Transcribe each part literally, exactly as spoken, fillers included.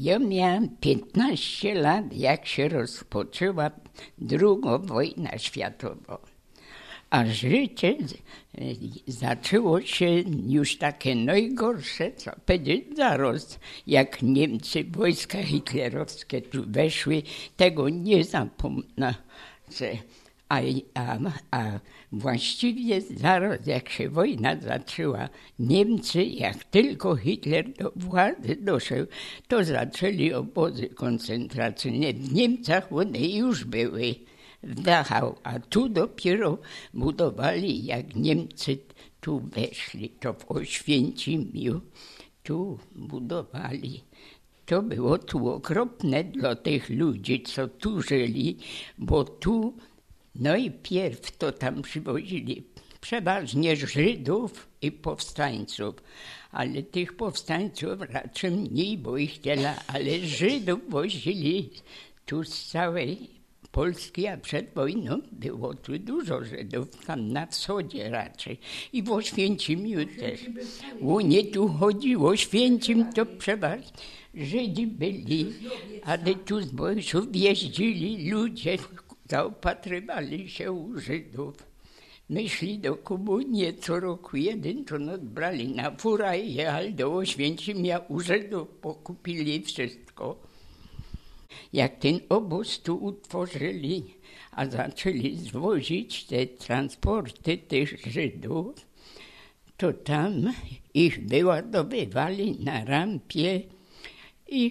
Ja miałam piętnaście lat, jak się rozpoczęła druga wojna światowa. A życie zaczęło się już takie najgorsze, co powiedzieć, zaraz, jak Niemcy, wojska hitlerowskie tu weszły, tego nie zapomnę. A, a, a właściwie zaraz, jak się wojna zaczęła, Niemcy, jak tylko Hitler do władzy doszedł, to zaczęli obozy koncentracyjne. W Niemcach one już były. W Dachau, a tu dopiero budowali, jak Niemcy tu weszli, to w Oświęcimiu, tu budowali. To było tu okropne dla tych ludzi, co tu żyli, bo tu najpierw to tam przywozili przeważnie Żydów i powstańców, ale tych powstańców raczej mniej, bo ich tyle, ale Żydów wozili tu z całej Polski, a przed wojną było tu dużo Żydów, tam na wschodzie raczej i w Oświęcimiu też. O nie tu chodziło, Oświęcim to przeważnie Żydzi byli, ale tu z Wojszów jeździli ludzie, zaopatrywali się u Żydów. Myszli do komunii co roku jeden, to odbrali na furę i jechali do Oświęcimia, u Żydów pokupili wszystko. Jak ten obóz tu utworzyli, a zaczęli zwozić te transporty tych Żydów, to tam ich wyładowywali na rampie i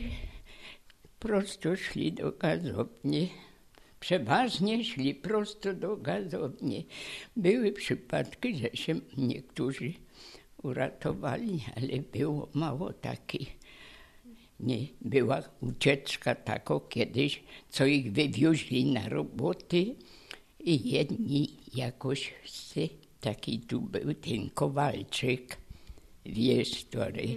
prosto szli do gazowni. Przeważnie szli prosto do gazowni. Były przypadki, że się niektórzy uratowali, ale było mało takich. Nie, była ucieczka taka kiedyś, co ich wywieźli na roboty i jedni jakoś, taki tu był ten Kowalczyk, wiesz, który,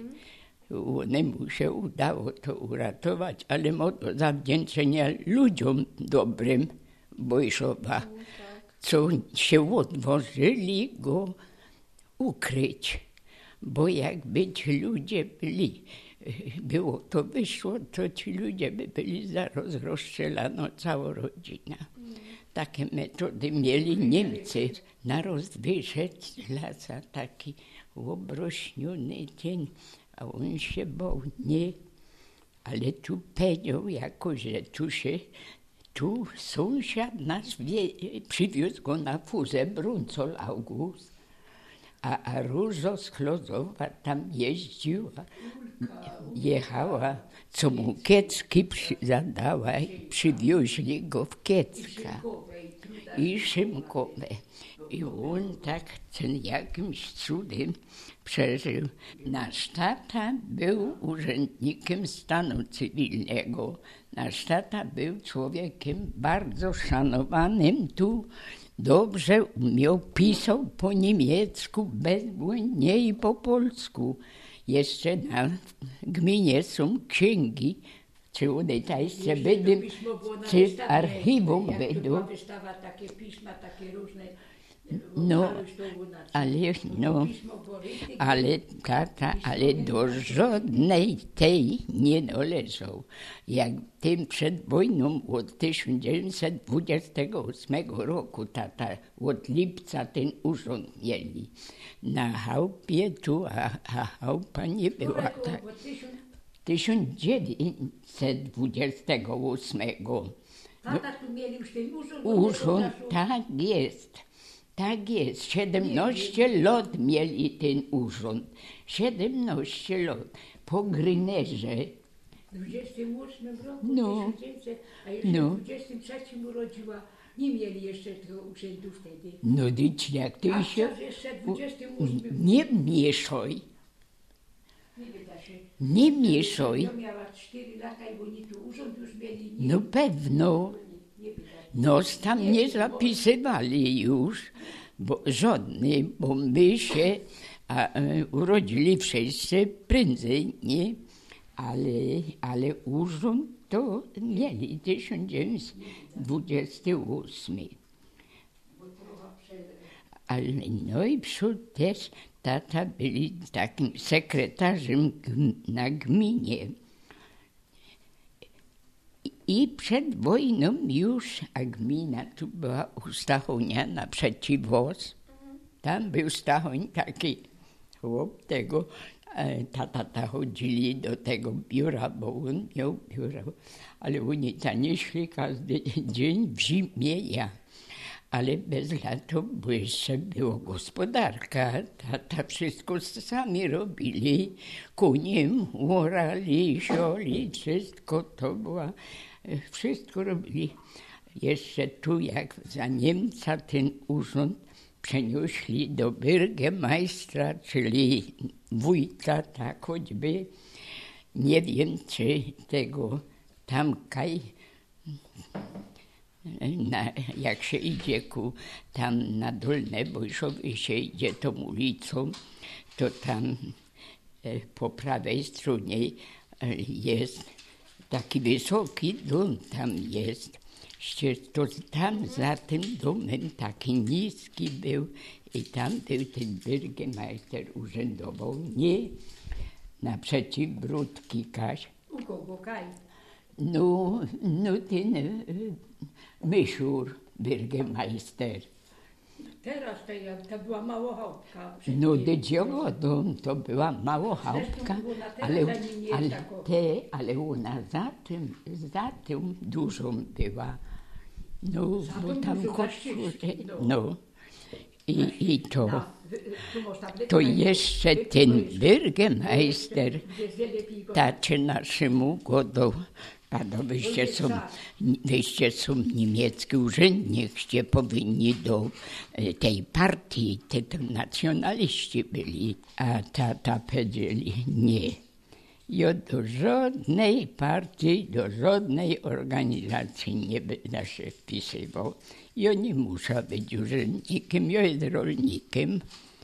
mu się udało to uratować, ale ma do zawdzięczenia ludziom dobrym Wojszowa, co się odważyli go ukryć, bo jakby ci ludzie byli, było to wyszło, to ci ludzie by byli zaraz rozstrzelano, cała rodzina. Takie metody mieli Niemcy. Narost wyszedł z lasa taki obrośniony dzień, a on się bał, nie. Ale tu powiedział jakoś, że tu się, tu sąsiad nasz wie, przywiózł go na fuzę, Bruncol August. A, a Róża z Chlozowa tam jeździła, jechała, co mu kiecki zadała i przywieźli go w Kiecka i Szymkowe. I on tak ten jakimś cudem przeżył. Nasz tata był urzędnikiem stanu cywilnego. Nasz tata był człowiekiem bardzo szanowanym tu. Dobrze umiał, pisał po niemiecku bezbłędnie i po polsku. Jeszcze na gminie są księgi, czy one jeszcze będą, czy w archiwum będą. Wystawa, takie pisma, takie różne. No, ale, no, ale tata, ale do żadnej tej nie należał. Jak tym przed wojną od tysiąc dziewięćset dwudziestego ósmego roku tata, od lipca ten urząd mieli. Na chałupie tu, a, a chałupa nie była tak. tysiąc dziewięćset dwudziestego ósmego. Tata tu mieli już ten urząd? Urząd, tak jest. Tak jest, siedemnaście lat mieli ten urząd. siedemnaście lat. Po Grynerze. W dwudziestym ósmym roku, no, tysiąc dziewięćset, a jeszcze no. w dwudziestym trzecim urodziła, nie mieli jeszcze tego urzędu wtedy. No dyć, jak ty a się... jeszcze w dwudziestym ósmym Nie mieszaj. Nie wyda się. Nie mieszaj. Ja miała cztery lata i oni tu urząd już mieli. Nie, no pewno. Nie, nie Nos tam nie zapisywali już, bo żadny, bo my się a, e, urodzili wszyscy prędzej, nie? Ale, ale urząd to mieli tysiąc dziewięćset dwudziesty ósmy. Ale no i przód też tata byli takim sekretarzem na gminie. I przed wojną już, a gmina tu była u Stachonia naprzeciw woz. Tam był Stachoń taki chłop tego, tata ta chodzili do tego biura, bo on miał biuro, ale oni tam nie szli każdy dzień w zimie ja. Ale bez lata, bo jeszcze była gospodarka, tata wszystko sami robili, kuniem orali, sioli, wszystko to była, wszystko robili. Jeszcze tu jak za Niemca ten urząd przenieśli do bürgermeistra, czyli wójta, tak choćby, nie wiem czy tego tam kaj, na, jak się idzie ku, tam na Dolne Bojszowie się idzie tą ulicą, to tam e, po prawej stronie e, jest taki wysoki dom, tam jest. To tam za tym domem taki niski był i tam był ten bürgermeister urzędował, nie naprzeciw Bródki Kaś. U kogo Kaj? No, no ten y, Myszur, bürgermeister. Teraz to, ja, to była Małochałka. No do dziewodą to była Małochałka, ale, ale, te, ale ona za tym, za tym dużą była. No, bo tam chodziło, no. I, i to, to jeszcze ten bürgermeister, tacie naszemu godą, Pano, wyście są, wyście są niemiecki urzędnikście powinni do tej partii, te to nacjonaliści byli, a tata powiedzieli nie. Ja do żadnej partii, do żadnej organizacji nie będę się wpisywał. Ja nie muszę być urzędnikiem, ja jestem rolnikiem.